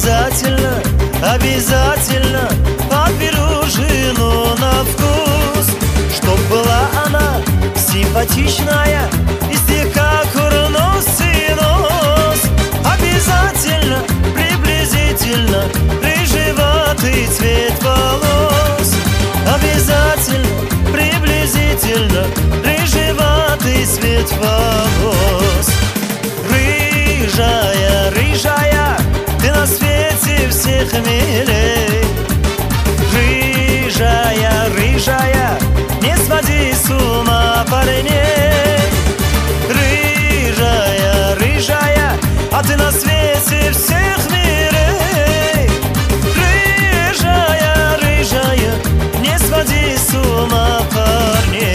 обязательно, обязательно подберу жену на вкус, чтоб была она симпатичная и слегка курносый нос. Обязательно, приблизительно рыжеватый цвет волос. Обязательно, приблизительно рыжеватый цвет волос. Рыжая, рыжая, ты на свете всех милей. Рыжая, рыжая, не своди с ума парней. Рыжая, рыжая, а ты на свете всех милей. Рыжая, рыжая, не своди с ума парней.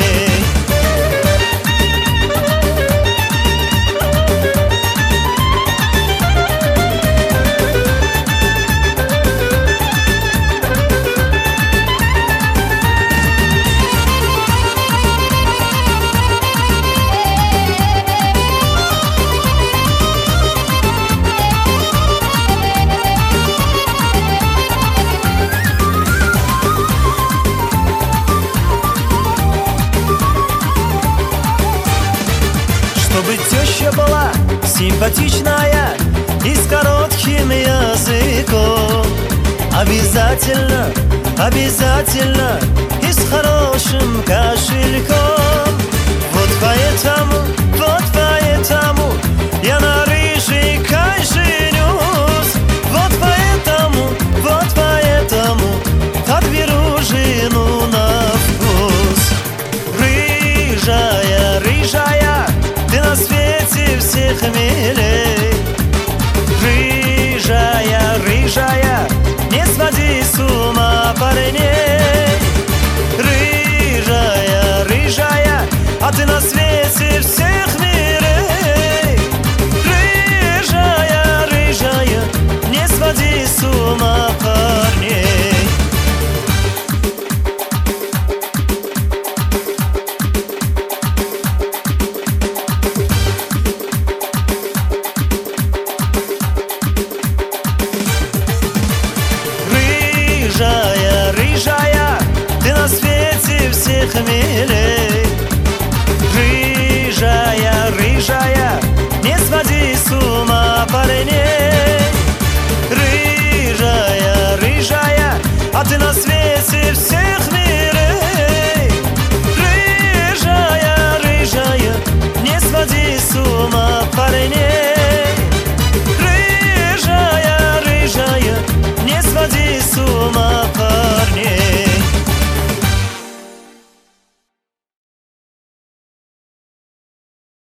Чтобы теща была симпатичная и с коротким языком. Обязательно, обязательно и с хорошим кошельком. Вот поэтому я на рыженькой женюсь. Вот поэтому подберу жену на вкус. Рыжая, рыжая, ты на свете всех милей. Рыжая, рыжая, не своди с ума парней.